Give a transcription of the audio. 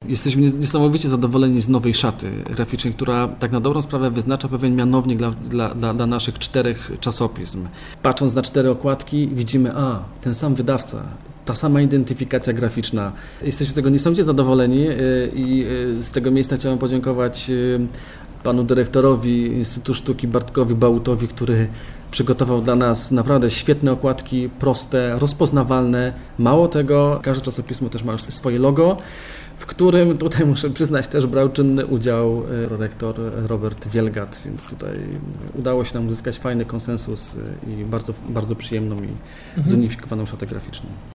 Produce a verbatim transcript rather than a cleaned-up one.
jesteśmy niesamowicie zadowoleni z nowej szaty graficznej, która tak na dobrą sprawę wyznacza pewien mianownik dla, dla, dla, dla naszych czterech czasopism. Patrząc na cztery okładki widzimy, a, ten sam wydawca, ta sama identyfikacja graficzna. Jesteśmy z tego niesamowicie zadowoleni i z tego miejsca chciałem podziękować panu dyrektorowi Instytutu Sztuki Bartkowi Bałutowi, który przygotował dla nas naprawdę świetne okładki, proste, rozpoznawalne. Mało tego, każde czasopismo też ma swoje logo, w którym tutaj muszę przyznać też brał czynny udział rektor Robert Wielgat, więc tutaj udało się nam uzyskać fajny konsensus i bardzo, bardzo przyjemną i zunifikowaną szatę graficzną.